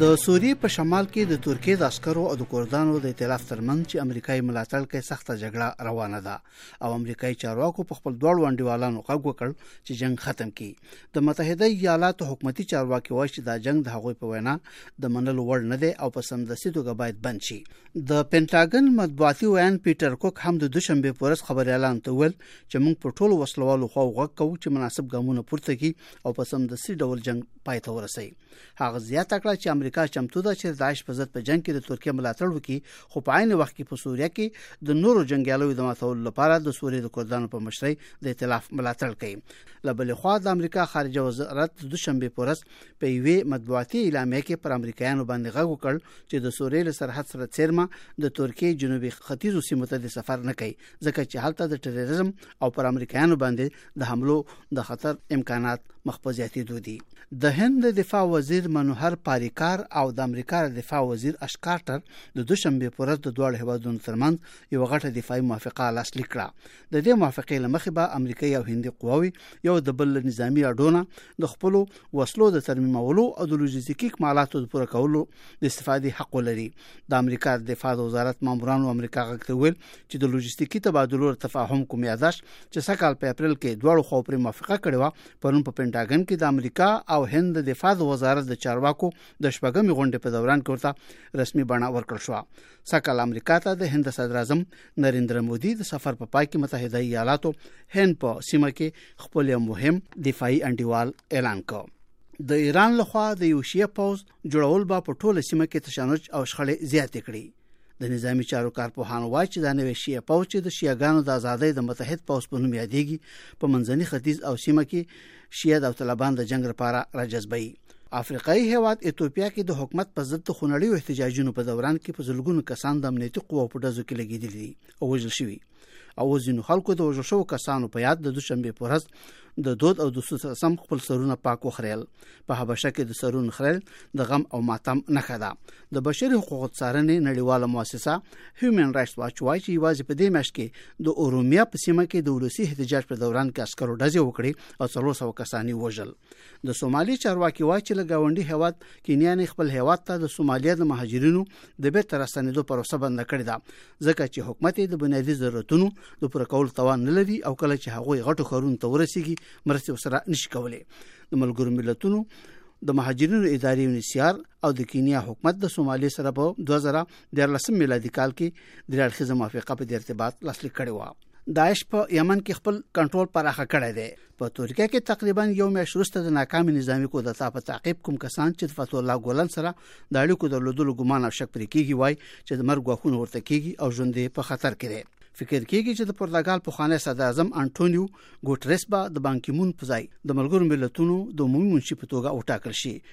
د سوریې په شمال کې د ترکیې د عسکرو او د کردانو د ائتلاف ترمنځ چې امریکایي ملاتړ کوي سخته جګړه روانه ده او امریکایي چارواکو په خپل دوړ وانډیوالانو غږ وکړ چې جنگ ختم کړي. د متحده ایالاتو حکومتي چارواکي وایي چې دا جنگ د هغوی په وینا د منلو وړ نه دی او په سمدستي توګه باید بند شي. د پینټاګن مطبوعاتي ویان پیټر کوک هم د دوشنبه په ورځ خبريالان ته ویل چې موږ په ټولو وسلوالو خو غږ کوو چې مناسب ګامونه پورته کړي او په سمدستي ډول جنگ پای ته ورسوي. هغه زیاته کړه چې امریکا چمتو ده چې داعش په ضد په جنگ کې د ترکیه ملاتړ وکړي، خو په عین وخت کې په سوریه کې د نورو جنگیالو د ماتولو لپاره د سوریې د کردانو په مشرۍ د ائتلاف ملاتړ کوي. له بلې خوا د امریکا خارجه وزارت د دوشنبه په ورځ په یوې مطبوعاتي اعلامیه کې پر امریکایانو باندې غږ وکړ چې د سوریې له سرحد سره څیرمه د ترکیې جنوبي ختیځو سیمو ته د سفر نه کوي، ځکه چې هلته د ټیرریزم او پر امریکایانو باندې د حملو د خطر امکانات مخفزياتي دي. د هند دفاع وزیر منوهر پاریکار او د امریکا دفاع وزیر اش کارټر د دوشنبه په ورځ د دوه هیوادونو ترمنځ یو غټه دفاعي موافقه لاسلیک کړه. د دې موافقې لمخې به امریکایي او هندي قواوي یو د بل نظامی اډونه د خپل وسلو د ترمیمولو او د لوجستیکي کمالاتو د پوره کولو د استفادې حق لري. د امریکا دفاع وزارت مامورانو امریکا غوښتل ویل چې د لوجستیکي تبادلو تفاهم کوم یاداش چې سکهال په اپریل کې دوه خو پر موافقه کړې و، پرون په پینټاګن کې د امریکا او هند دفاع وزارت د چارواکو د شپږمې غونډې په دوران کې ورته رسمي بڼه ورکړل شو. سکهال امریکا ته د هند صدر اعظم نریندر مودي د سفر په پای کې متحده ایالاتو هند په سیمه کې خپل مهم دفاعي انډیوال اعلان کړ. د ایران لخوا د یو شیعه پوز جوړول به په ټوله سیمه کې تشنج او شخړې زیاتې کړي. د نظامی چارو کارپوهانو وایي چې د نوې شیعه پوز چې د شیعاګانو د آزادۍ د متحد پوز په نوم یادېږي په منځني ختیځ او سیمه کې شیعه او طالبان د جنگ لپاره راجذبوي. افریقایي هیواد ایتوپیا کې د حکومت په ضد خونړیو احتجاجونو په دوران کې په زلګونو کسان د امنیتي قواو په ډزو کې لګیدلي دي او وژل شوي او ځینو خلکو د وژل شوو کسانو په یاد د دوشنبه په ورځ د دود او د سم خپل سرونه پاک وخریل. په حبشه کې د سرون خریل د غم او ماتم نښه ده. د بشري حقوقو څارنې نړیواله مؤسسه هیومن رائټس واچ وايي چې یوازې په دې میاشت کې د اورومیا په سیمه کې د ولسی احتجاج په دوران کې عسکرو ډزې وکړې او 300 کسان وژل. د سومالي چارواکي وايي چې لګاونډي هیواد کینیا نه خپل هیواد ته د سومالیا د مهاجرینو د بیرته راستنېدو پروسه بند کړې ده، ځکه چې حکومت د بنیادي ضرورتونو د پوره کولو توان نه لري او کله چې هغوی غټو ښارونو ته ورسیږي مرستې سره نشي کولای. د ملګرو ملتونو د مهاجرینو ادارې UNHCR او د کینیا حکومت د سومالي سره په 2013 میلادي کال کې د اړخیزه موافقه په ارتباط لاسلیک کړې و. داعش په یمن کې خپل کنټرول پراخه کړی دی. په ترکیه کې تقریبا یو میاشت وروسته د ناکامي نظامی کودتا په تعقیب کوم کسان چې فتح الله ګولن سره د اړیکو درلودلو ګمان او شک پرې کیږي وای چې د مرګ غوښتنه ورته کیږي او ژوند په خطر کې دی. فکر کیږي چې د پرتګال پخوانی صدر اعظم انټونیو ګوټریس به د بانکیمون په ځای د ملګرو ملتونو د عمومي منشي په توګه وټاکل شي